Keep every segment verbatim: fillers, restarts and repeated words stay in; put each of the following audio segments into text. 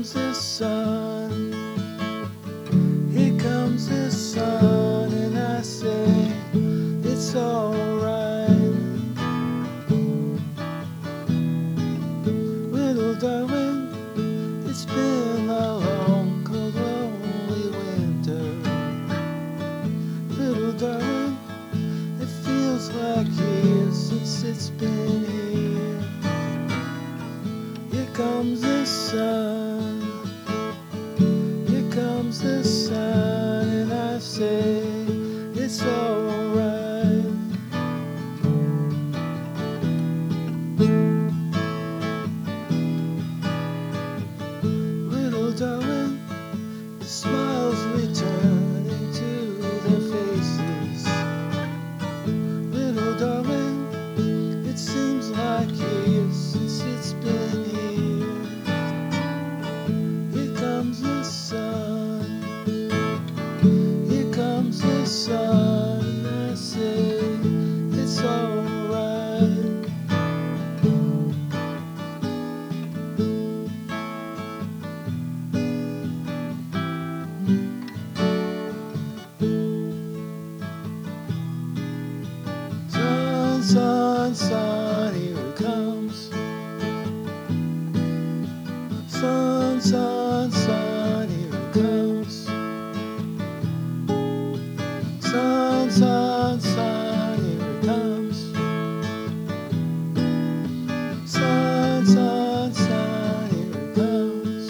comes the sun, here comes the sun, and I say it's alright. Little darling, it's been a long, cold, lonely winter. Little darling, it feels like years since it's been here. Here comes the sun, here comes the sun, and I say it's alright. Little darling, the smiles returning to their faces. Little darling, it seems like years since it's been here. Here comes the sun, here comes the sun, and I say it's alright. Sun, sun, sun, here it comes. Sun, sun, sun, here it comes. Sun, sun, sun, here it comes. Sun, sun, sun, here it comes.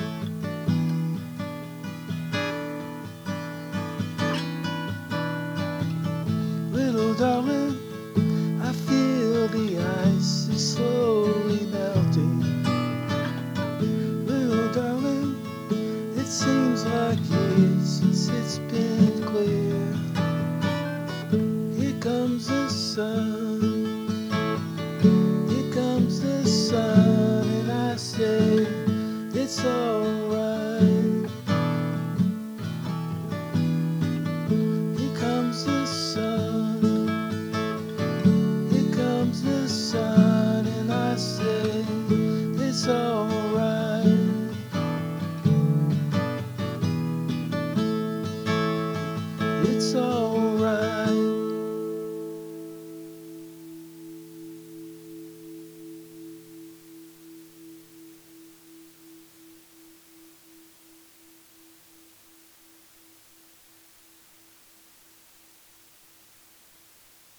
Little darling, I feel the ice is slowly melting. Little darling, it seems like years since it's been clear. Here comes the sun, here comes the sun, and I say it's all